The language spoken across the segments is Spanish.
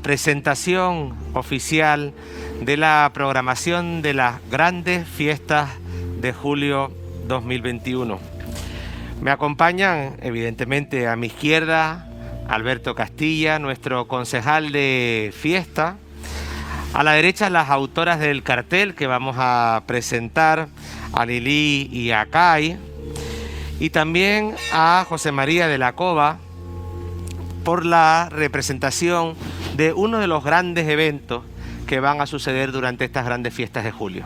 presentación oficial de la programación de las grandes fiestas de julio 2021. Me acompañan, evidentemente, a mi izquierda, Alberto Castilla, nuestro concejal de fiesta. A la derecha, las autoras del cartel que vamos a presentar, a Lili y a Kai. Y también a José María de la Cova, por la representación de uno de los grandes eventos que van a suceder durante estas grandes fiestas de julio.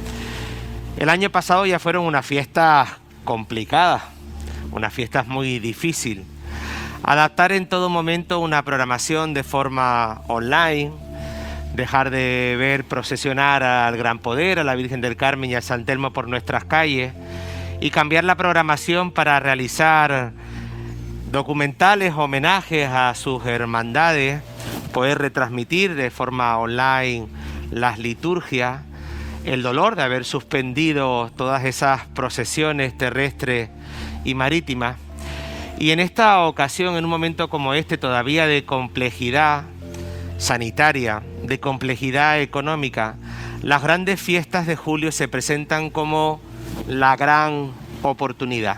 El año pasado ya fueron unas fiestas complicadas, unas fiestas muy difíciles. Adaptar en todo momento una programación de forma online, dejar de ver procesionar al Gran Poder, a la Virgen del Carmen y a San Telmo por nuestras calles, y cambiar la programación para realizar documentales, homenajes a sus hermandades, poder retransmitir de forma online las liturgias, el dolor de haber suspendido todas esas procesiones terrestres y marítimas. Y en esta ocasión, en un momento como este, todavía de complejidad sanitaria, de complejidad económica, las grandes fiestas de julio se presentan como la gran oportunidad.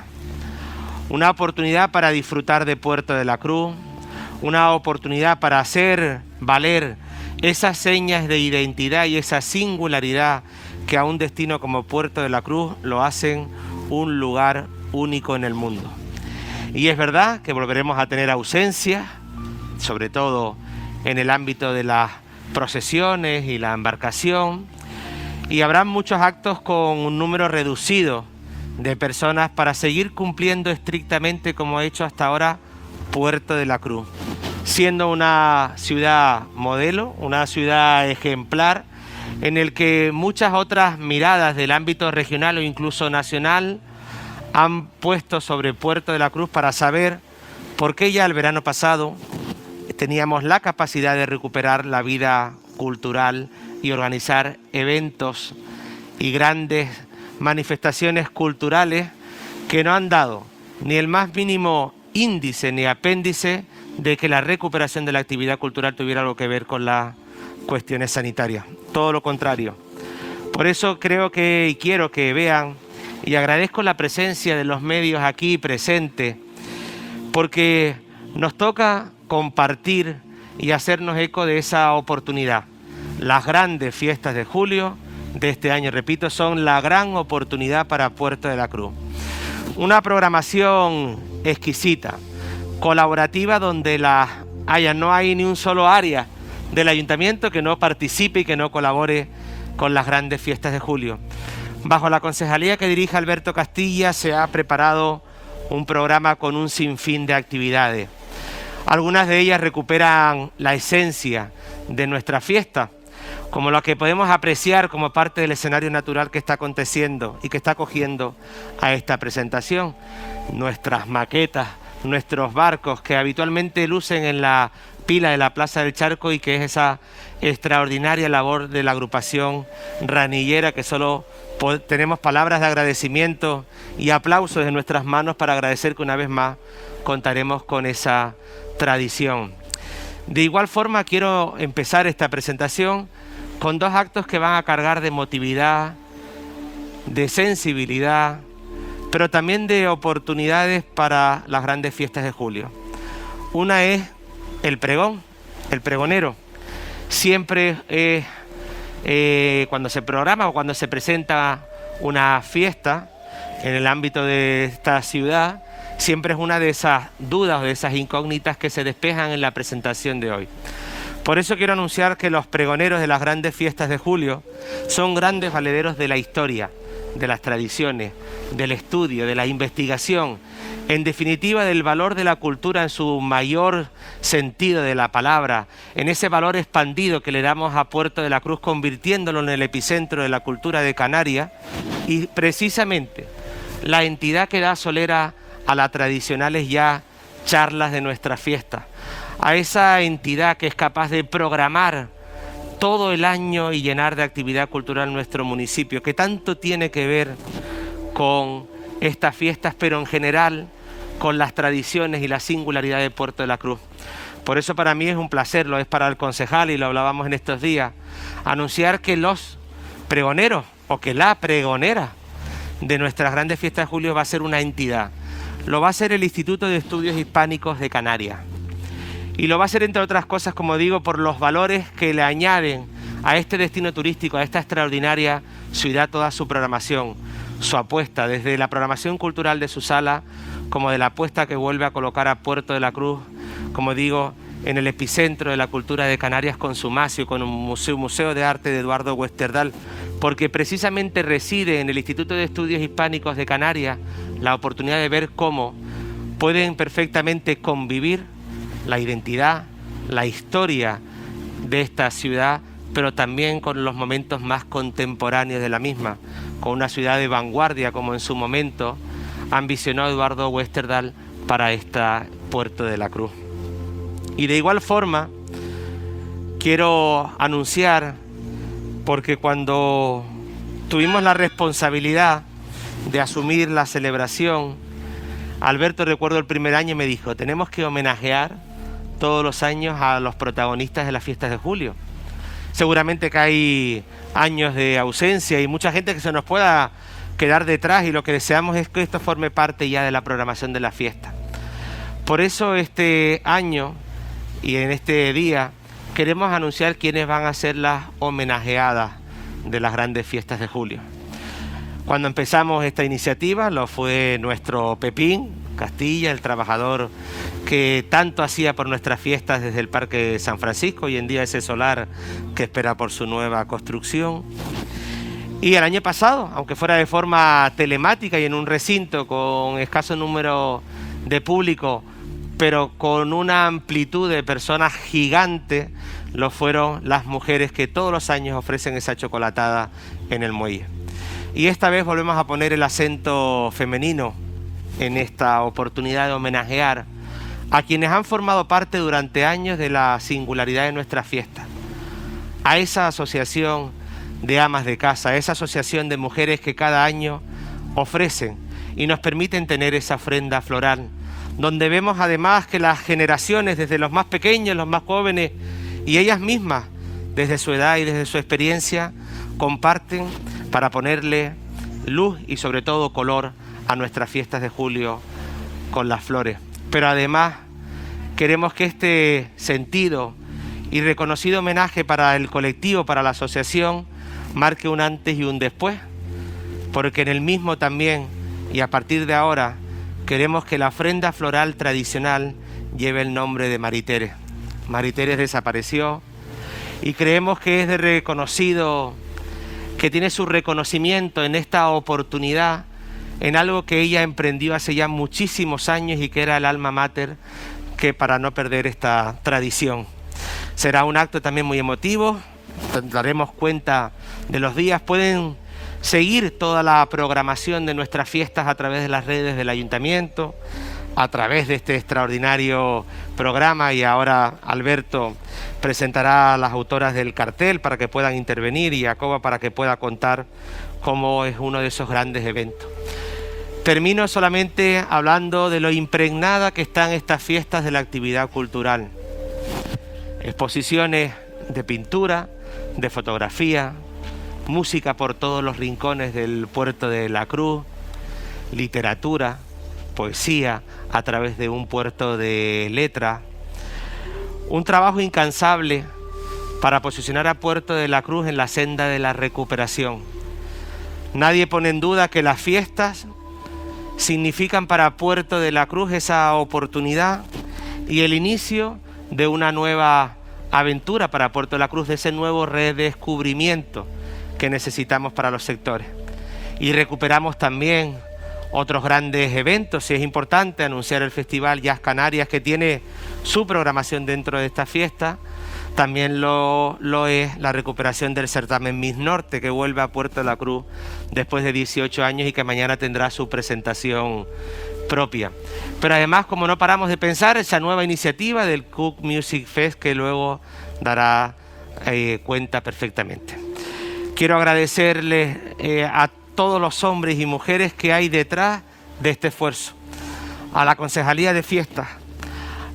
Una oportunidad para disfrutar de Puerto de la Cruz, una oportunidad para hacer valer esas señas de identidad y esa singularidad que a un destino como Puerto de la Cruz lo hacen un lugar único en el mundo. Y es verdad que volveremos a tener ausencias, sobre todo en el ámbito de las procesiones y la embarcación, y habrá muchos actos con un número reducido de personas para seguir cumpliendo estrictamente como ha hecho hasta ahora Puerto de la Cruz, siendo una ciudad modelo, una ciudad ejemplar, en el que muchas otras miradas del ámbito regional o incluso nacional han puesto sobre Puerto de la Cruz para saber por qué ya el verano pasado teníamos la capacidad de recuperar la vida cultural y organizar eventos y grandes manifestaciones culturales que no han dado ni el más mínimo índice ni apéndice de que la recuperación de la actividad cultural tuviera algo que ver con las cuestiones sanitarias. Todo lo contrario. Por eso creo que y quiero que vean, y agradezco la presencia de los medios aquí presentes, porque nos toca compartir y hacernos eco de esa oportunidad. Las grandes fiestas de julio de este año, repito, son la gran oportunidad para Puerto de la Cruz. Una programación exquisita, colaborativa, donde no hay ni un solo área del ayuntamiento que no participe y que no colabore con las grandes fiestas de julio. Bajo la concejalía que dirige Alberto Castilla se ha preparado un programa con un sinfín de actividades. Algunas de ellas recuperan la esencia de nuestra fiesta, como lo que podemos apreciar como parte del escenario natural que está aconteciendo y que está acogiendo a esta presentación. Nuestras maquetas, nuestros barcos que habitualmente lucen en la pila de la Plaza del Charco, y que es esa extraordinaria labor de la agrupación ranillera, que solo tenemos palabras de agradecimiento y aplausos en nuestras manos para agradecer que una vez más contaremos con esa tradición. De igual forma, quiero empezar esta presentación con dos actos que van a cargar de emotividad, de sensibilidad, pero también de oportunidades para las grandes fiestas de julio. Una es el pregón, el pregonero. Siempre es cuando se programa o cuando se presenta una fiesta en el ámbito de esta ciudad, siempre es una de esas dudas o de esas incógnitas que se despejan en la presentación de hoy. Por eso quiero anunciar que los pregoneros de las grandes fiestas de julio son grandes valederos de la historia, de las tradiciones, del estudio, de la investigación, en definitiva del valor de la cultura en su mayor sentido de la palabra, en ese valor expandido que le damos a Puerto de la Cruz, convirtiéndolo en el epicentro de la cultura de Canarias, y precisamente la entidad que da solera a las tradicionales ya charlas de nuestra fiesta, a esa entidad que es capaz de programar todo el año y llenar de actividad cultural nuestro municipio, que tanto tiene que ver con estas fiestas, pero en general con las tradiciones y la singularidad de Puerto de la Cruz. Por eso para mí es un placer, lo es para el concejal y lo hablábamos en estos días, anunciar que los pregoneros o que la pregonera de nuestras grandes fiestas de julio va a ser una entidad. Lo va a ser el Instituto de Estudios Hispánicos de Canarias. Y lo va a hacer, entre otras cosas, como digo, por los valores que le añaden a este destino turístico, a esta extraordinaria ciudad, toda su programación, su apuesta, desde la programación cultural de su sala, como de la apuesta que vuelve a colocar a Puerto de la Cruz, como digo, en el epicentro de la cultura de Canarias con su MASIO, con un museo de arte de Eduardo Westerdal, porque precisamente reside en el Instituto de Estudios Hispánicos de Canarias la oportunidad de ver cómo pueden perfectamente convivir la identidad, la historia de esta ciudad, pero también con los momentos más contemporáneos de la misma, con una ciudad de vanguardia como en su momento ambicionó Eduardo Westerdal para esta Puerto de la Cruz. Y de igual forma quiero anunciar, porque cuando tuvimos la responsabilidad de asumir la celebración, Alberto, recuerdo el primer año, me dijo, tenemos que homenajear todos los años a los protagonistas de las fiestas de julio. Seguramente que hay años de ausencia y mucha gente que se nos pueda quedar detrás, y lo que deseamos es que esto forme parte ya de la programación de la fiesta. Por eso este año y en este día queremos anunciar quiénes van a ser las homenajeadas de las grandes fiestas de julio. Cuando empezamos esta iniciativa lo fue nuestro Pepín Castilla, el trabajador que tanto hacía por nuestras fiestas desde el Parque San Francisco, hoy en día ese solar que espera por su nueva construcción. Y el año pasado, aunque fuera de forma telemática y en un recinto con escaso número de público, pero con una amplitud de personas gigante, lo fueron las mujeres que todos los años ofrecen esa chocolatada en el muelle. Y esta vez volvemos a poner el acento femenino en esta oportunidad de homenajear a quienes han formado parte durante años de la singularidad de nuestra fiesta. A esa asociación de amas de casa, a esa asociación de mujeres que cada año ofrecen y nos permiten tener esa ofrenda floral, donde vemos además que las generaciones, desde los más pequeños, los más jóvenes, y ellas mismas, desde su edad y desde su experiencia, comparten para ponerle luz y sobre todo color a nuestras fiestas de julio con las flores. Pero además queremos que este sentido y reconocido homenaje para el colectivo, para la asociación, marque un antes y un después, porque en el mismo también, y a partir de ahora, queremos que la ofrenda floral tradicional lleve el nombre de Mariteres. Mariteres desapareció y creemos que es de reconocido, que tiene su reconocimiento en esta oportunidad, en algo que ella emprendió hace ya muchísimos años y que era el alma mater, que para no perder esta tradición. Será un acto también muy emotivo, daremos cuenta de los días, pueden seguir toda la programación de nuestras fiestas a través de las redes del ayuntamiento, a través de este extraordinario programa, y ahora Alberto presentará a las autoras del cartel para que puedan intervenir y Jacoba para que pueda contar cómo es uno de esos grandes eventos. Termino solamente hablando de lo impregnada que están estas fiestas de la actividad cultural. Exposiciones de pintura, de fotografía, música por todos los rincones del Puerto de la Cruz, literatura, poesía a través de un puerto de letra, un trabajo incansable para posicionar a Puerto de la Cruz en la senda de la recuperación. Nadie pone en duda que las fiestas significan para Puerto de la Cruz esa oportunidad y el inicio de una nueva aventura para Puerto de la Cruz, de ese nuevo redescubrimiento que necesitamos para los sectores. Y recuperamos también otros grandes eventos. Y es importante anunciar el Festival Jazz Canarias, que tiene su programación dentro de esta fiesta. También lo es la recuperación del certamen Miss Norte, que vuelve a Puerto de la Cruz después de 18 años y que mañana tendrá su presentación propia. Pero además, como no paramos de pensar, esa nueva iniciativa del Cook Music Fest, que luego dará cuenta perfectamente. Quiero agradecerles a todos los hombres y mujeres que hay detrás de este esfuerzo, a la Concejalía de Fiestas,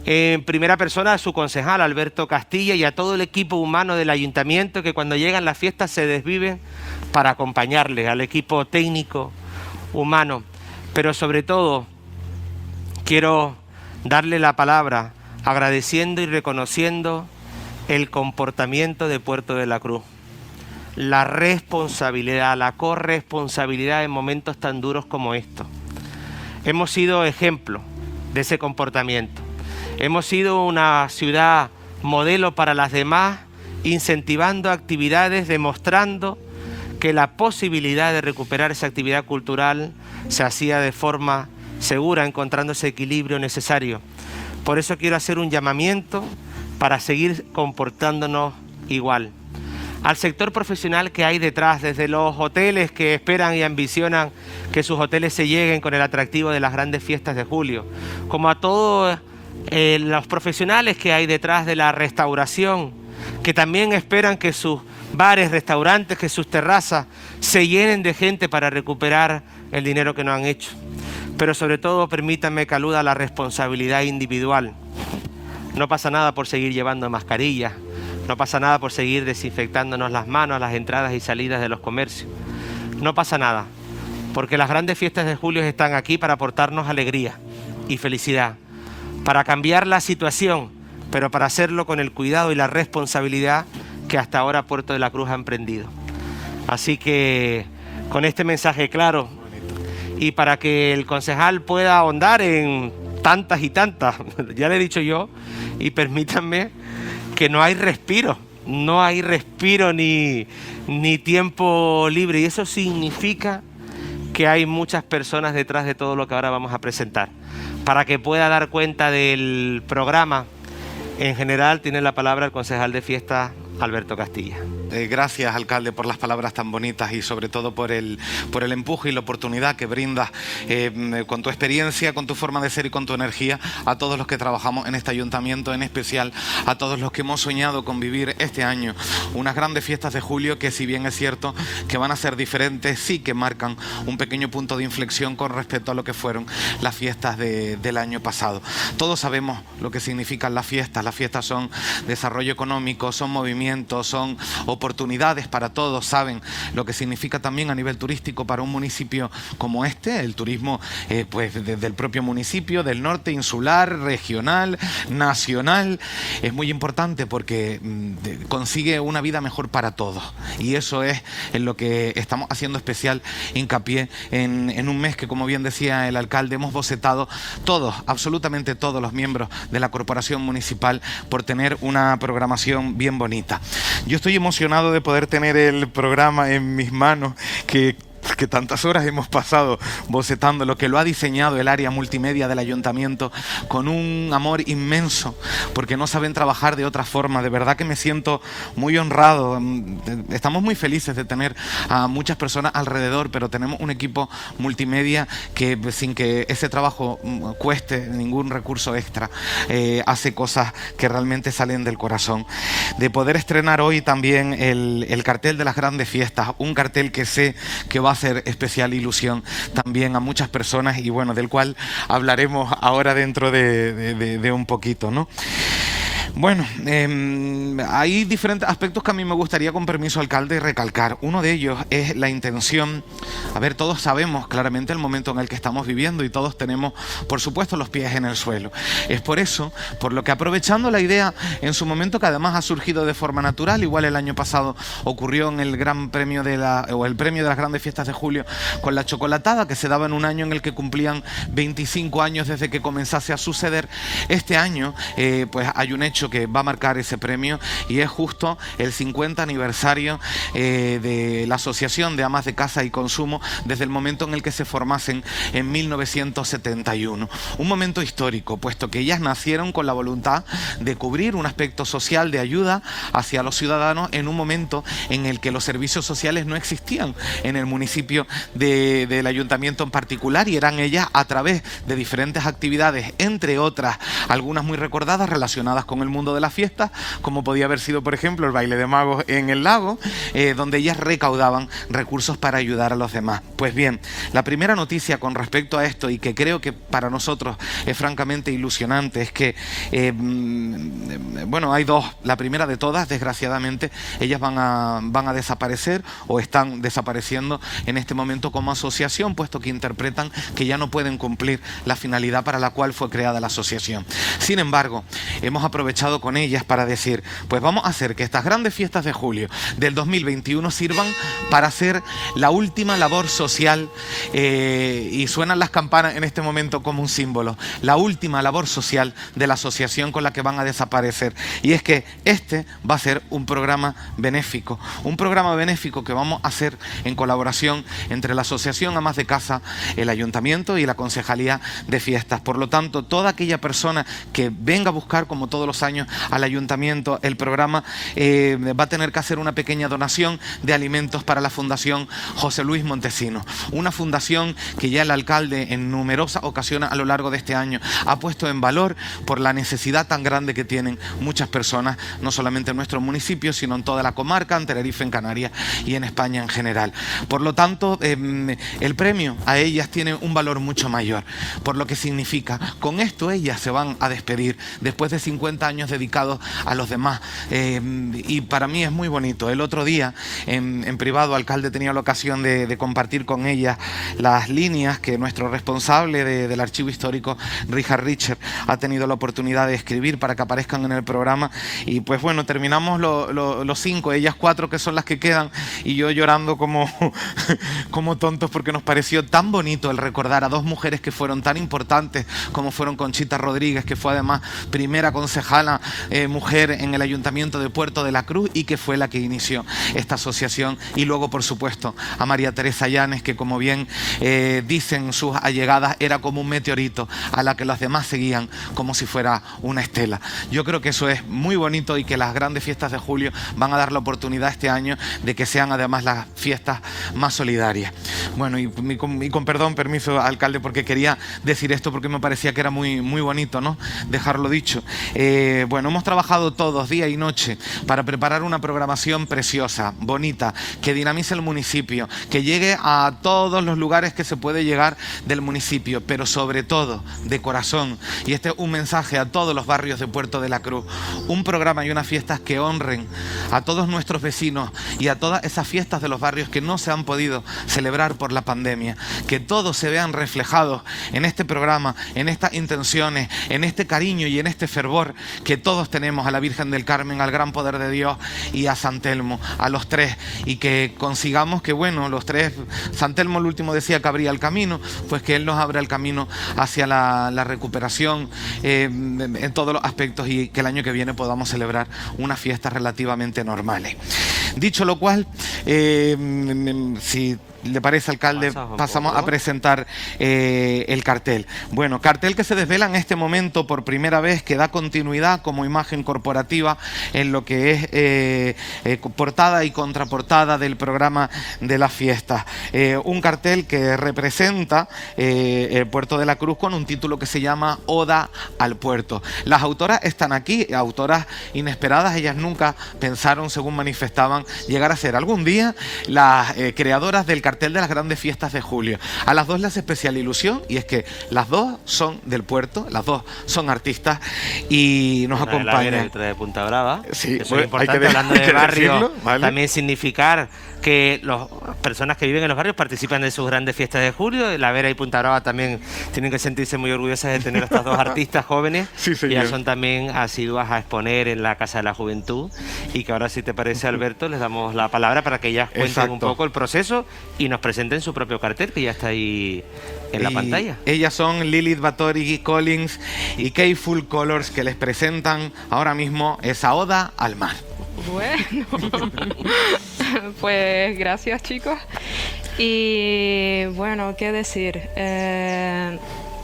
en primera persona a su concejal Alberto Castilla y a todo el equipo humano del ayuntamiento que cuando llegan las fiestas se desviven para acompañarles, al equipo técnico, humano. Pero sobre todo quiero darle la palabra agradeciendo y reconociendo el comportamiento de Puerto de la Cruz, la responsabilidad, la corresponsabilidad en momentos tan duros como estos. Hemos sido ejemplo de ese comportamiento. Hemos sido una ciudad modelo para las demás, incentivando actividades, demostrando que la posibilidad de recuperar esa actividad cultural se hacía de forma segura, encontrando ese equilibrio necesario. Por eso quiero hacer un llamamiento para seguir comportándonos igual. Al sector profesional que hay detrás, desde los hoteles que esperan y ambicionan que sus hoteles se lleguen con el atractivo de las grandes fiestas de julio, como a todos los profesionales que hay detrás de la restauración, que también esperan que sus bares, restaurantes, que sus terrazas se llenen de gente para recuperar el dinero que no han hecho. Pero sobre todo permítanme que aluda a la responsabilidad individual. No pasa nada por seguir llevando mascarillas, no pasa nada por seguir desinfectándonos las manos a las entradas y salidas de los comercios. No pasa nada, porque las grandes fiestas de julio están aquí para aportarnos alegría y felicidad, para cambiar la situación, pero para hacerlo con el cuidado y la responsabilidad que hasta ahora Puerto de la Cruz ha emprendido. Así que con este mensaje claro y para que el concejal pueda ahondar en tantas y tantas, ya le he dicho yo, y permítanme que no hay respiro ni tiempo libre, y eso significa que hay muchas personas detrás de todo lo que ahora vamos a presentar. Para que pueda dar cuenta del programa, en general tiene la palabra el concejal de fiestas, Alberto Castilla. Gracias, alcalde, por las palabras tan bonitas y sobre todo por el empuje y la oportunidad que brindas con tu experiencia, con tu forma de ser y con tu energía a todos los que trabajamos en este ayuntamiento, en especial a todos los que hemos soñado con vivir este año unas grandes fiestas de julio que, si bien es cierto que van a ser diferentes, sí que marcan un pequeño punto de inflexión con respecto a lo que fueron las fiestas del año pasado. Todos sabemos lo que significan las fiestas son desarrollo económico, son movimientos, son oportunidades para todos, saben lo que significa también a nivel turístico para un municipio como este, el turismo pues desde el propio municipio, del norte, insular, regional, nacional, es muy importante porque consigue una vida mejor para todos, y eso es en lo que estamos haciendo especial hincapié en un mes que, como bien decía el alcalde, hemos bocetado todos, absolutamente todos los miembros de la corporación municipal por tener una programación bien bonita. Yo estoy emocionado de poder tener el programa en mis manos, que tantas horas hemos pasado bocetando, lo que lo ha diseñado el área multimedia del ayuntamiento con un amor inmenso, porque no saben trabajar de otra forma. De verdad que me siento muy honrado. Estamos muy felices de tener a muchas personas alrededor, pero tenemos un equipo multimedia que, sin que ese trabajo cueste ningún recurso extra, hace cosas que realmente salen del corazón. De poder estrenar hoy también el cartel de las grandes fiestas, un cartel que sé que va a hacer especial ilusión también a muchas personas y bueno, del cual hablaremos ahora dentro de un poquito, ¿no? Bueno, hay diferentes aspectos que a mí me gustaría, con permiso, alcalde, recalcar. Uno de ellos es la intención. A ver, todos sabemos claramente el momento en el que estamos viviendo y todos tenemos, por supuesto, los pies en el suelo. Es por eso, por lo que, aprovechando la idea en su momento, que además ha surgido de forma natural, igual el año pasado ocurrió en el Gran Premio el premio de las grandes fiestas de julio con la chocolatada, que se daba en un año en el que cumplían 25 años desde que comenzase a suceder. Este año, pues hay un hecho que va a marcar ese premio, y es justo el 50 aniversario de la Asociación de Amas de Casa y Consumo, desde el momento en el que se formasen en 1971. Un momento histórico, puesto que ellas nacieron con la voluntad de cubrir un aspecto social de ayuda hacia los ciudadanos en un momento en el que los servicios sociales no existían en el municipio del ayuntamiento en particular, y eran ellas, a través de diferentes actividades, entre otras algunas muy recordadas relacionadas con el mundo de las fiestas, como podía haber sido, por ejemplo, el baile de magos en el lago, donde ellas recaudaban recursos para ayudar a los demás. Pues bien, la primera noticia con respecto a esto, y que creo que para nosotros es francamente ilusionante, es que, bueno, hay dos. La primera de todas, desgraciadamente, ellas van a desaparecer o están desapareciendo en este momento como asociación, puesto que interpretan que ya no pueden cumplir la finalidad para la cual fue creada la asociación. Sin embargo, hemos aprovechado con ellas para decir, pues vamos a hacer que estas grandes fiestas de julio del 2021 sirvan para hacer la última labor social, y suenan las campanas en este momento como un símbolo, la última labor social de la asociación con la que van a desaparecer. Y es que este va a ser un programa benéfico que vamos a hacer en colaboración entre la Asociación Amas de Casa, el Ayuntamiento y la Concejalía de Fiestas. Por lo tanto, toda aquella persona que venga a buscar, como todos los años, al Ayuntamiento el programa, va a tener que hacer una pequeña donación de alimentos para la Fundación José Luis Montesinos, una fundación que ya el alcalde en numerosas ocasiones a lo largo de este año ha puesto en valor por la necesidad tan grande que tienen muchas personas, no solamente en nuestro municipio, sino en toda la comarca, en Tenerife, en Canarias y en España en general. Por lo tanto, el premio a ellas tiene un valor mucho mayor, por lo que significa, con esto ellas se van a despedir después de 50 años dedicados a los demás, y para mí es muy bonito. El otro día, en privado, alcalde tenía la ocasión de compartir con ellas las líneas que nuestro responsable del archivo histórico, Richard Richer, ha tenido la oportunidad de escribir para que aparezcan en el programa. Y pues bueno, terminamos los 5, ellas 4 que son las que quedan, y yo llorando como tontos, porque nos pareció tan bonito el recordar a dos mujeres que fueron tan importantes como fueron Conchita Rodríguez, que fue además primera concejala mujer en el Ayuntamiento de Puerto de la Cruz y que fue la que inició esta asociación, y luego por supuesto a María Teresa Llanes, que como bien dicen sus allegadas, era como un meteorito a la que los demás seguían como si fuera una estela. Yo creo que eso es muy bonito, y que las grandes fiestas de julio van a dar la oportunidad este año de que sean además las fiestas más solidarias. Bueno, y con perdón, permiso, alcalde, porque quería decir esto porque me parecía que era muy bonito, ¿no?, dejarlo dicho. Bueno, hemos trabajado todos, día y noche, para preparar una programación preciosa, bonita, que dinamice el municipio, que llegue a todos los lugares que se puede llegar del municipio, pero sobre todo de corazón. Y este es un mensaje a todos los barrios de Puerto de la Cruz: un programa y unas fiestas que honren a todos nuestros vecinos y a todas esas fiestas de los barrios que no se han podido celebrar por la pandemia, que todos se vean reflejados en este programa, en estas intenciones, en este cariño y en este fervor que todos tenemos a la Virgen del Carmen, al Gran Poder de Dios y a San Telmo, a los tres, y que consigamos que, bueno, los tres, San Telmo el último decía que abría el camino, pues que él nos abra el camino hacia la recuperación en todos los aspectos, y que el año que viene podamos celebrar unas fiestas relativamente normales. Dicho lo cual, si le parece, alcalde, pasamos a presentar el cartel. Bueno, cartel que se desvela en este momento por primera vez, que da continuidad como imagen corporativa en lo que es portada y contraportada del programa de las fiestas. Un cartel que representa el Puerto de la Cruz con un título que se llama Oda al Puerto. Las autoras están aquí, autoras inesperadas. Ellas nunca pensaron, según manifestaban, llegar a ser algún día las creadoras del cartel de las grandes fiestas de julio. A las dos les hace especial ilusión, y es que las dos son del puerto, las dos son artistas y nos acompañan. Una de La Vera y otra de Punta Brava. Sí, eso es importante, hablando de barrio, ¿vale? También significar que las personas que viven en los barrios participan de sus grandes fiestas de julio. La Vera y Punta Brava también tienen que sentirse muy orgullosas de tener a estas dos artistas jóvenes, sí, que ya son también asiduas a exponer en la Casa de la Juventud, y que ahora, si te parece, Alberto, les damos la palabra para que ellas cuenten un poco el proceso y nos presenten su propio cartel, que ya está ahí en la pantalla. Ellas son Lilith Batory Collins y Kay Full Colors, que les presentan ahora mismo esa Oda al Mar. Bueno, pues gracias, chicos. Y bueno, qué decir.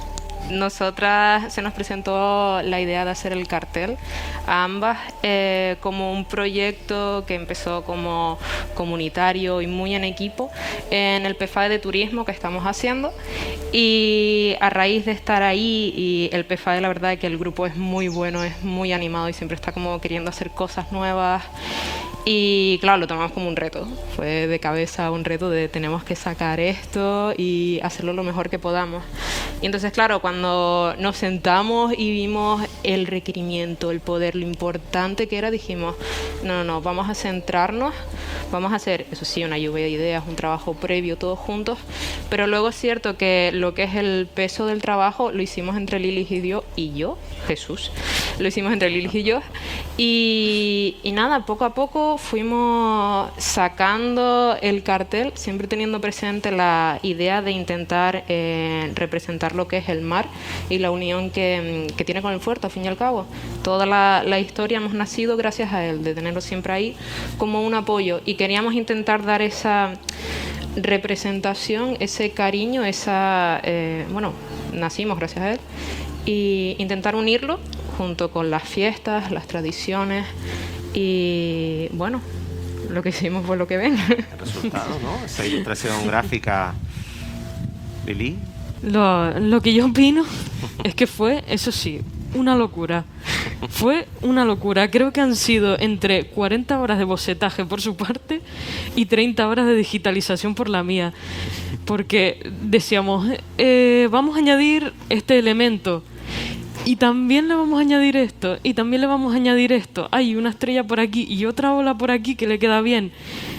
nosotras se nos presentó la idea de hacer el cartel a ambas como un proyecto que empezó como comunitario y muy en equipo en el PFAE de turismo que estamos haciendo, y a raíz de estar ahí, y el PFAE, la verdad es que el grupo es muy bueno, es muy animado y siempre está como queriendo hacer cosas nuevas. Y claro, lo tomamos como un reto, fue de cabeza un reto de tenemos que sacar esto y hacerlo lo mejor que podamos. Y entonces, claro, cuando nos sentamos y vimos el requerimiento, el poder, lo importante que era, dijimos, no, vamos a centrarnos, vamos a hacer, eso sí, una lluvia de ideas, un trabajo previo, todos juntos, pero luego es cierto que lo que es el peso del trabajo lo hicimos entre Lilith y yo, Jesús, lo hicimos entre Lilith y yo, y nada, poco a poco fuimos sacando el cartel, siempre teniendo presente la idea de intentar representar lo que es el mar y la unión que tiene con el fuerte, al fin y al cabo. Toda la historia hemos nacido gracias a él, de tenerlo siempre ahí como un apoyo, y queríamos intentar dar esa representación, ese cariño, bueno, nacimos gracias a él, y intentar unirlo junto con las fiestas, las tradiciones, y bueno, lo que hicimos fue lo que ven. El resultado, ¿no? Esa ilustración gráfica. Lili. Lo que yo opino es que fue, eso sí, una locura. Fue una locura. Creo que han sido entre 40 horas de bocetaje por su parte y 30 horas de digitalización por la mía. Porque decíamos, vamos a añadir este elemento. Y también le vamos a añadir esto, y también le vamos a añadir esto. Hay una estrella por aquí y otra ola por aquí que le queda bien.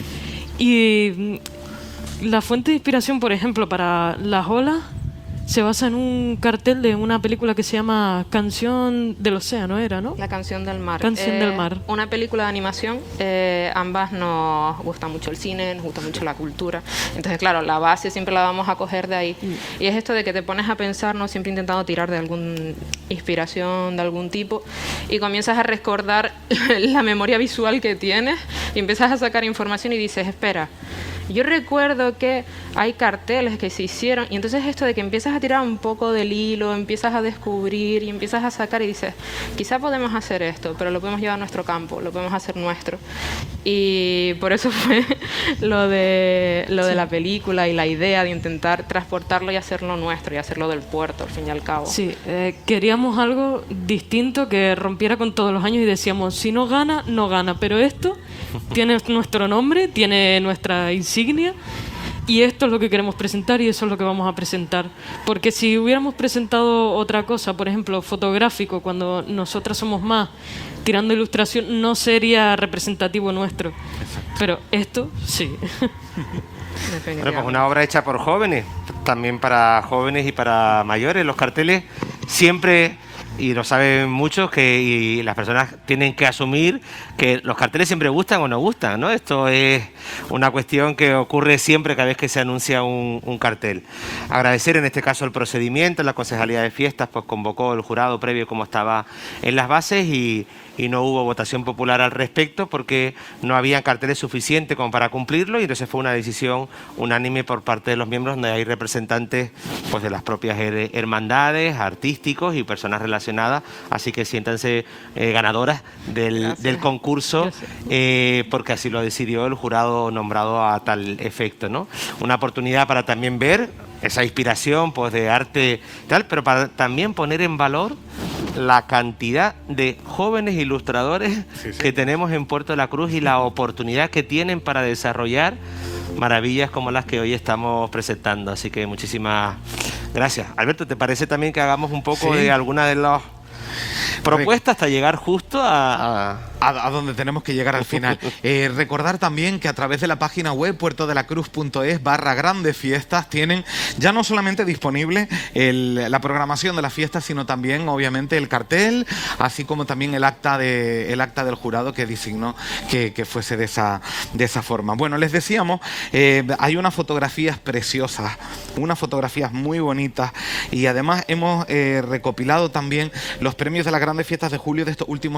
Y la fuente de inspiración, por ejemplo, para las olas se basa en un cartel de una película que se llama Canción del Océano, ¿era, no? La Canción del Mar. Canción del Mar. Una película de animación. Ambas nos gusta mucho el cine, nos gusta mucho la cultura. Entonces, claro, la base siempre la vamos a coger de ahí. Y es esto de que te pones a pensar, ¿no? Siempre intentando tirar de alguna inspiración de algún tipo, y comienzas a recordar la memoria visual que tienes y empiezas a sacar información y dices, espera, yo recuerdo que hay carteles que se hicieron, y entonces esto de que empiezas a tirar un poco del hilo, empiezas a descubrir y empiezas a sacar y dices, quizá podemos hacer esto, pero lo podemos llevar a nuestro campo, lo podemos hacer nuestro. Y por eso fue lo de la película y la idea de intentar transportarlo y hacerlo nuestro y hacerlo del puerto, al fin y al cabo. Sí, queríamos algo distinto que rompiera con todos los años y decíamos, si no gana, no gana, pero esto tiene nuestro nombre, tiene nuestra insignia, y esto es lo que queremos presentar y eso es lo que vamos a presentar. Porque si hubiéramos presentado otra cosa, por ejemplo, fotográfico, cuando nosotras somos más tirando ilustración, no sería representativo nuestro. Exacto. Pero esto sí. Bueno, pues una obra hecha por jóvenes, también para jóvenes y para mayores. Los carteles siempre, y lo saben muchos, y las personas tienen que asumir que los carteles siempre gustan o no gustan, ¿no? Esto es una cuestión que ocurre siempre cada vez que se anuncia un cartel. Agradecer en este caso el procedimiento. La Concejalía de Fiestas pues convocó el jurado previo como estaba en las bases, y no hubo votación popular al respecto porque no había carteles suficientes como para cumplirlo, y entonces fue una decisión unánime por parte de los miembros, donde hay representantes pues de las propias hermandades, artísticos y personas relacionadas, así que siéntanse ganadoras del concurso, porque así lo decidió el jurado nombrado a tal efecto, ¿no? Una oportunidad para también ver esa inspiración pues de arte tal, pero para también poner en valor la cantidad de jóvenes ilustradores que tenemos en Puerto de la Cruz y la oportunidad que tienen para desarrollar maravillas como las que hoy estamos presentando. Así que muchísimas gracias. Alberto, ¿te parece también que hagamos un poco de alguna de las propuestas hasta llegar justo a donde tenemos que llegar al final? Recordar también que a través de la página web puertodelacruz.es/grandes fiestas tienen ya no solamente disponible la programación de las fiestas, sino también obviamente el cartel, así como también el acta del jurado que designó que fuese de esa forma. Bueno, les decíamos, hay unas fotografías preciosas, unas fotografías muy bonitas, y además hemos recopilado también los premios de las grandes fiestas de julio de estos últimos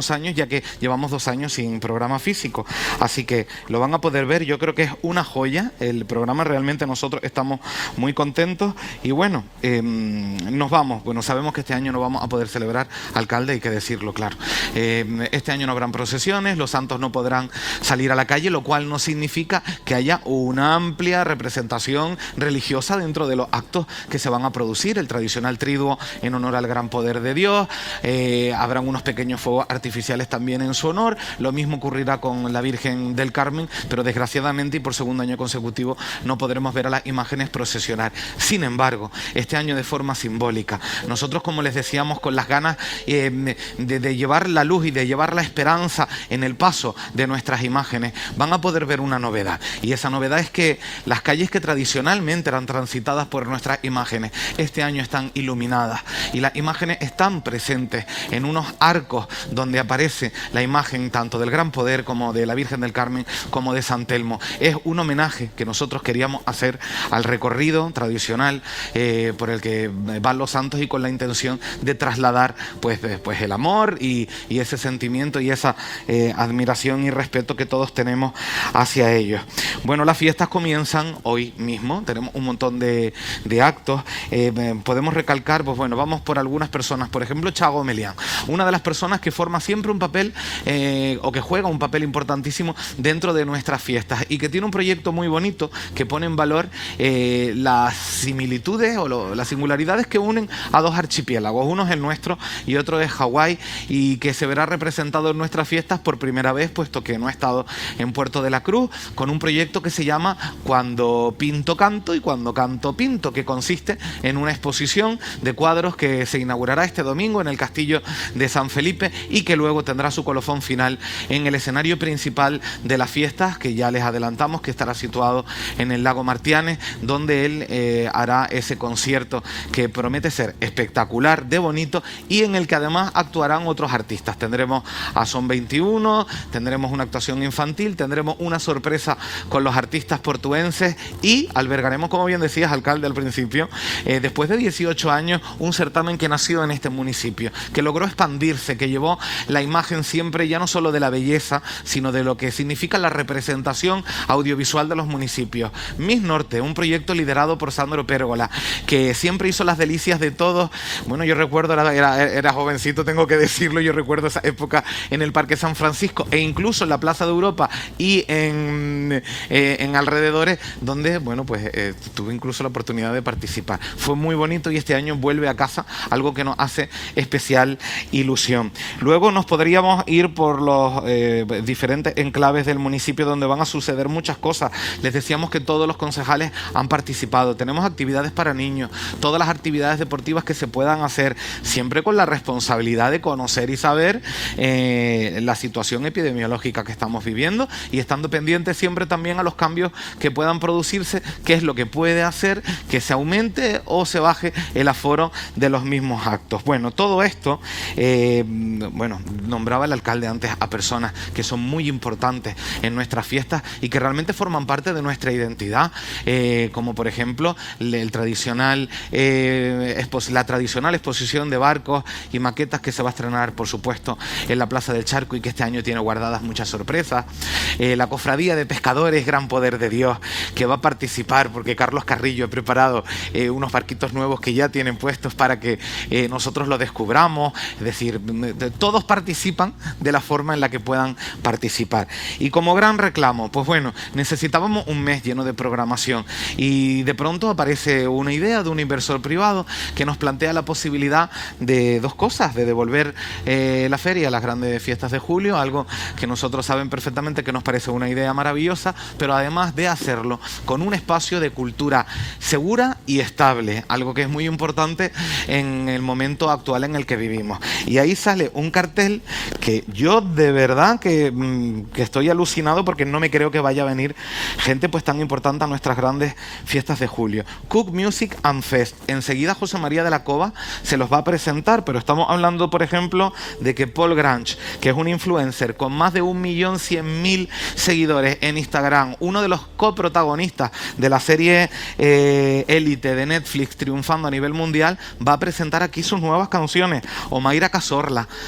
próximos años, ya que llevamos 2 años sin programa físico. Así que lo van a poder ver. Yo creo que es una joya el programa. Realmente nosotros estamos muy contentos. Y bueno, nos vamos. Bueno, sabemos que este año no vamos a poder celebrar, alcalde, hay que decirlo, claro. Este año no habrán procesiones, los santos no podrán salir a la calle, lo cual no significa que haya una amplia representación religiosa dentro de los actos que se van a producir. El tradicional triduo en honor al gran poder de Dios, habrán unos pequeños fuegos artificiales también en su honor. Lo mismo ocurrirá con la Virgen del Carmen, pero desgraciadamente y por segundo año consecutivo no podremos ver a las imágenes procesionar. Sin embargo, este año de forma simbólica, nosotros, como les decíamos, con las ganas de llevar la luz y de llevar la esperanza en el paso de nuestras imágenes, van a poder ver una novedad. Y esa novedad es que las calles que tradicionalmente eran transitadas por nuestras imágenes, este año están iluminadas y las imágenes están presentes en unos arcos donde aparece la imagen tanto del Gran Poder como de la Virgen del Carmen como de San Telmo. Es un homenaje que nosotros queríamos hacer al recorrido tradicional por el que van los santos, y con la intención de trasladar pues el amor y ese sentimiento y esa admiración y respeto que todos tenemos hacia ellos. Bueno, las fiestas comienzan hoy mismo, tenemos un montón de actos. Podemos recalcar, pues bueno, vamos por algunas personas. Por ejemplo, Chago Melián, una de las personas que forma siempre un papel o que juega un papel importantísimo dentro de nuestras fiestas, y que tiene un proyecto muy bonito que pone en valor las similitudes o las singularidades que unen a dos archipiélagos. Uno es el nuestro y otro es Hawái, y que se verá representado en nuestras fiestas por primera vez, puesto que no ha estado en Puerto de la Cruz, con un proyecto que se llama Cuando pinto canto y cuando canto pinto, que consiste en una exposición de cuadros que se inaugurará este domingo en el Castillo de San Felipe, y que luego tendrá su colofón final en el escenario principal de las fiestas, que ya les adelantamos que estará situado en el Lago Martianes, donde él hará ese concierto que promete ser espectacular, de bonito, y en el que además actuarán otros artistas. Tendremos a Son 21, tendremos una actuación infantil, tendremos una sorpresa con los artistas portuenses, y albergaremos, como bien decías, alcalde, al principio, después de 18 años, un certamen que nació en este municipio, que logró expandirse, que llevó la imagen siempre ya no solo de la belleza, sino de lo que significa la representación audiovisual de los municipios. Miss Norte, un proyecto liderado por Sandro Pérgola, que siempre hizo las delicias de todos. Bueno, yo recuerdo, era jovencito, tengo que decirlo, yo recuerdo esa época en el Parque San Francisco e incluso en la Plaza de Europa y en alrededores, donde, bueno, pues tuve incluso la oportunidad de participar. Fue muy bonito, y este año vuelve a casa, algo que nos hace especial ilusión. Luego nos podríamos ir por los diferentes enclaves del municipio, donde van a suceder muchas cosas. Les decíamos que todos los concejales han participado. Tenemos actividades para niños, todas las actividades deportivas que se puedan hacer, siempre con la responsabilidad de conocer y saber la situación epidemiológica que estamos viviendo, y estando pendientes siempre también a los cambios que puedan producirse, qué es lo que puede hacer que se aumente o se baje el aforo de los mismos actos. Bueno, todo esto, bueno, nombraba el alcalde antes a personas que son muy importantes en nuestras fiestas y que realmente forman parte de nuestra identidad, como por ejemplo la tradicional exposición de barcos y maquetas que se va a estrenar, por supuesto, en la Plaza del Charco, y que este año tiene guardadas muchas sorpresas. La cofradía de pescadores Gran Poder de Dios, que va a participar, porque Carlos Carrillo ha preparado unos barquitos nuevos que ya tienen puestos para que nosotros lo descubramos. Es decir, todos participan de la forma en la que puedan participar. Y como gran reclamo, pues bueno, necesitábamos un mes lleno de programación, y de pronto aparece una idea de un inversor privado que nos plantea la posibilidad de dos cosas: de devolver la feria a las grandes fiestas de julio, algo que nosotros saben perfectamente que nos parece una idea maravillosa, pero además de hacerlo con un espacio de cultura segura y estable, algo que es muy importante en el momento actual en el que vivimos. Y ahí sale un cartel que yo de verdad que estoy alucinado, porque no me creo que vaya a venir gente pues tan importante a nuestras grandes fiestas de julio. Cook Music and Fest. Enseguida José María de la Cova se los va a presentar, pero estamos hablando, por ejemplo, de que Paul Grange, que es un influencer con más de 1.100.000 seguidores en Instagram, uno de los coprotagonistas de la serie Élite de Netflix, triunfando a nivel mundial, va a presentar aquí sus nuevas canciones. O Mayra Cazorla, la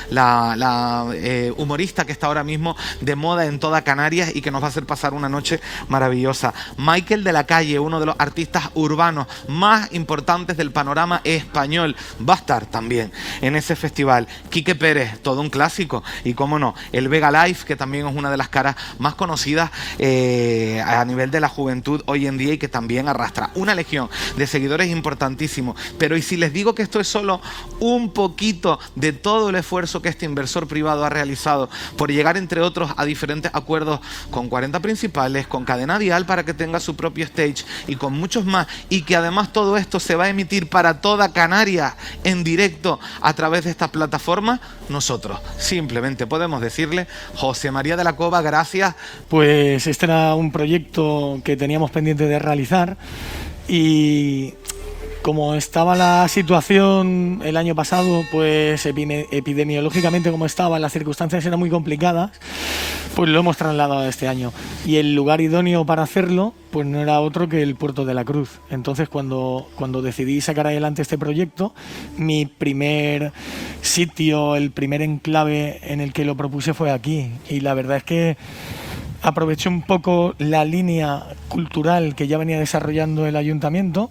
la humorista que está ahora mismo de moda en toda Canarias y que nos va a hacer pasar una noche maravillosa. Michael de la Calle, uno de los artistas urbanos más importantes del panorama español, va a estar también en ese festival. Quique Pérez, todo un clásico, y cómo no, el Vega Life, que también es una de las caras más conocidas a nivel de la juventud hoy en día y que también arrastra una legión de seguidores importantísimos. Pero ¿y si les digo que esto es solo un poquito de todo el esfuerzo que este inversor privado ha realizado por llegar, entre otros, a diferentes acuerdos con 40 principales, con Cadena Dial para que tenga su propio stage y con muchos más, y que además todo esto se va a emitir para toda Canarias en directo a través de esta plataforma? Nosotros simplemente podemos decirle: José María de la Cova, gracias. Pues este era un proyecto que teníamos pendiente de realizar, y como estaba la situación el año pasado, pues epidemiológicamente como estaba, las circunstancias eran muy complicadas, pues lo hemos trasladado a este año. Y el lugar idóneo para hacerlo, pues no era otro que el Puerto de la Cruz. Entonces, cuando decidí sacar adelante este proyecto, mi primer sitio, el primer enclave en el que lo propuse fue aquí. Y la verdad es que aproveché un poco la línea cultural que ya venía desarrollando el ayuntamiento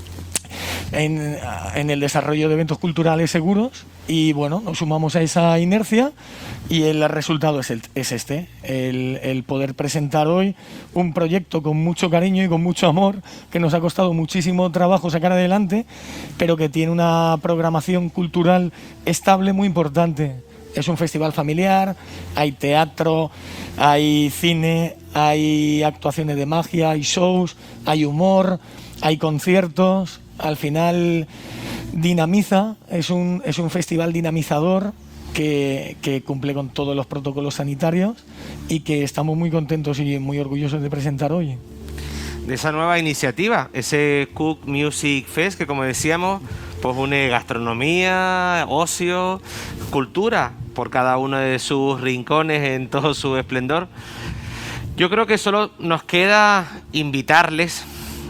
en el desarrollo de eventos culturales seguros, y bueno, nos sumamos a esa inercia y el resultado es este, el poder presentar hoy un proyecto con mucho cariño y con mucho amor, que nos ha costado muchísimo trabajo sacar adelante, pero que tiene una programación cultural estable muy importante. Es un festival familiar, hay teatro, hay cine, hay actuaciones de magia, hay shows, hay humor, hay conciertos. Al final dinamiza, es un festival dinamizador que cumple con todos los protocolos sanitarios y que estamos muy contentos y muy orgullosos de presentar hoy. De esa nueva iniciativa, ese Cook Music Fest, que como decíamos, pues une gastronomía, ocio, cultura por cada uno de sus rincones en todo su esplendor. Yo creo que solo nos queda invitarlos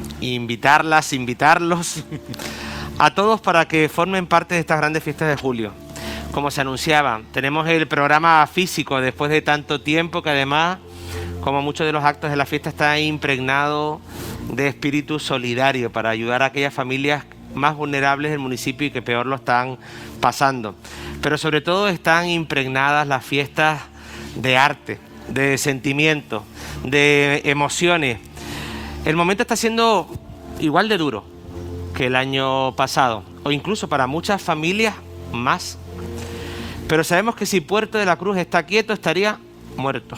a todos para que formen parte de estas grandes fiestas de julio. Como se anunciaba, tenemos el programa físico después de tanto tiempo, que además, como muchos de los actos de la fiesta, está impregnado de espíritu solidario para ayudar a aquellas familias más vulnerables del municipio y que peor lo están pasando. Pero sobre todo están impregnadas las fiestas de arte, de sentimientos, de emociones. El momento está siendo igual de duro que el año pasado, o incluso para muchas familias más. Pero sabemos que si Puerto de la Cruz está quieto, estaría muerto.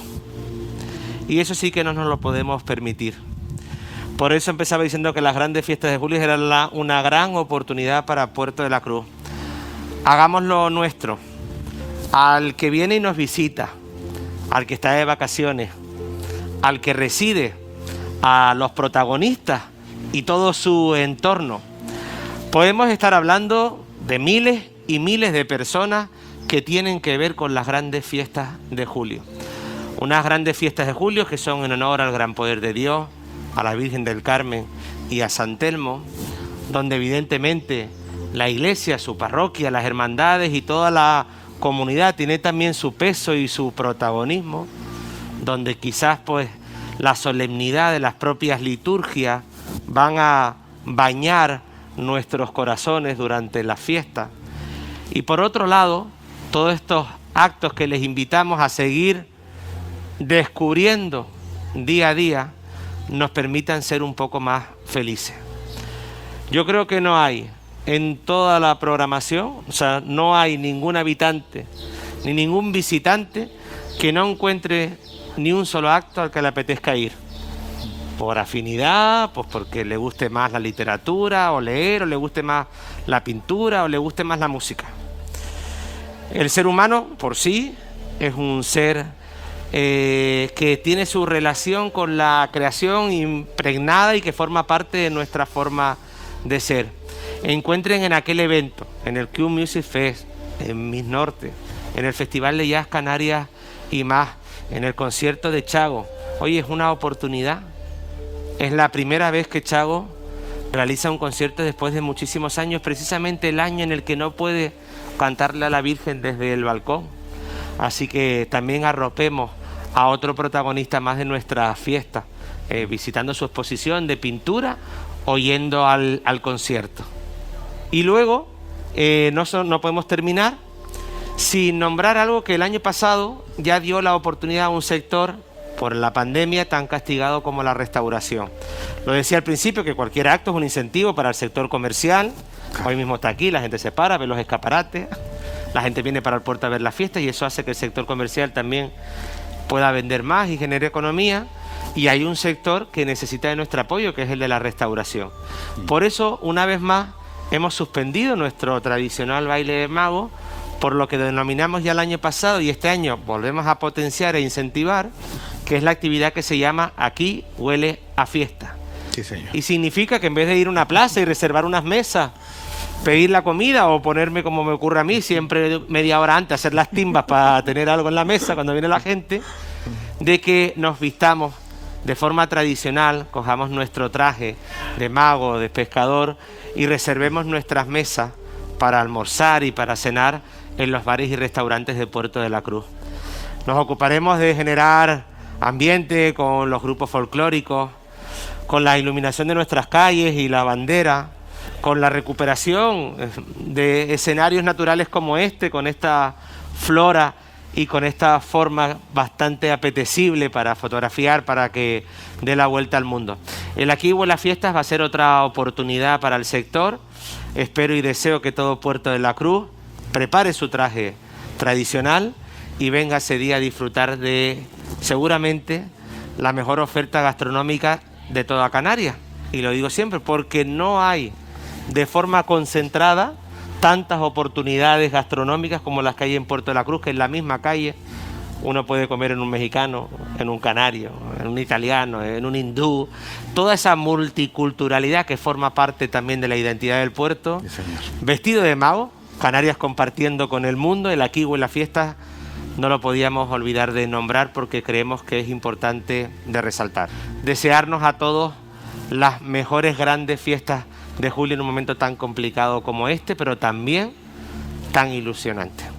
Y eso sí que no nos lo podemos permitir. Por eso empezaba diciendo que las grandes fiestas de julio eran una gran oportunidad para Puerto de la Cruz. Hagámoslo nuestro. Al que viene y nos visita, al que está de vacaciones, al que reside, a los protagonistas y todo su entorno. Podemos estar hablando de miles y miles de personas que tienen que ver con las grandes fiestas de julio. Unas grandes fiestas de julio que son en honor al gran poder de Dios, a la Virgen del Carmen y a San Telmo, donde evidentemente la iglesia, su parroquia, las hermandades y toda la comunidad tiene también su peso y su protagonismo, donde quizás pues la solemnidad de las propias liturgias van a bañar nuestros corazones durante la fiesta. Y por otro lado, todos estos actos que les invitamos a seguir descubriendo día a día nos permitan ser un poco más felices. Yo creo que no hay en toda la programación, o sea, no hay ningún habitante ni ningún visitante que no encuentre ni un solo acto al que le apetezca ir. Por afinidad, pues porque le guste más la literatura o leer, o le guste más la pintura, o le guste más la música. El ser humano por sí es un ser que tiene su relación con la creación impregnada y que forma parte de nuestra forma de ser. Encuentren en aquel evento, en el Cook Music Fest, en Miss Norte, en el Festival de Jazz Canarias y más, en el concierto de Chago. Hoy es una oportunidad. Es la primera vez que Chago realiza un concierto después de muchísimos años, precisamente el año en el que no puede cantarle a la Virgen desde el balcón. Así que también arropemos a otro protagonista más de nuestra fiesta, visitando su exposición de pintura o yendo al concierto. Y luego no podemos terminar sin nombrar algo que el año pasado ya dio la oportunidad a un sector por la pandemia tan castigado como la restauración. Lo decía al principio, que cualquier acto es un incentivo para el sector comercial. Hoy mismo está aquí, la gente se para, ve los escaparates, la gente viene para el puerto a ver las fiestas y eso hace que el sector comercial también pueda vender más y genere economía. Y hay un sector que necesita de nuestro apoyo, que es el de la restauración. Por eso, una vez más, hemos suspendido nuestro tradicional baile de mago, por lo que denominamos ya el año pasado y este año volvemos a potenciar e incentivar, que es la actividad que se llama Aquí huele a fiesta. Sí, señor. Y significa que en vez de ir a una plaza y reservar unas mesas, pedir la comida o ponerme, como me ocurre a mí, siempre media hora antes, hacer las timbas para tener algo en la mesa cuando viene la gente, de que nos vistamos de forma tradicional, cojamos nuestro traje de mago, de pescador y reservemos nuestras mesas para almorzar y para cenar en los bares y restaurantes de Puerto de la Cruz. Nos ocuparemos de generar ambiente con los grupos folclóricos, con la iluminación de nuestras calles y la bandera, con la recuperación de escenarios naturales como este, con esta flora y con esta forma bastante apetecible para fotografiar, para que dé la vuelta al mundo. El Aquí huele a fiestas va a ser otra oportunidad para el sector. Espero y deseo que todo Puerto de la Cruz prepare su traje tradicional y venga ese día a disfrutar de, seguramente, la mejor oferta gastronómica de toda Canarias. Y lo digo siempre, porque no hay de forma concentrada tantas oportunidades gastronómicas como las que hay en Puerto de la Cruz, que en la misma calle uno puede comer en un mexicano, en un canario, en un italiano, en un hindú. Toda esa multiculturalidad que forma parte también de la identidad del puerto. Sí, señor. Vestido de mago, Canarias compartiendo con el mundo. El Aquí huele a fiestas no lo podíamos olvidar de nombrar porque creemos que es importante de resaltar. Desearnos a todos las mejores grandes fiestas de julio en un momento tan complicado como este, pero también tan ilusionante.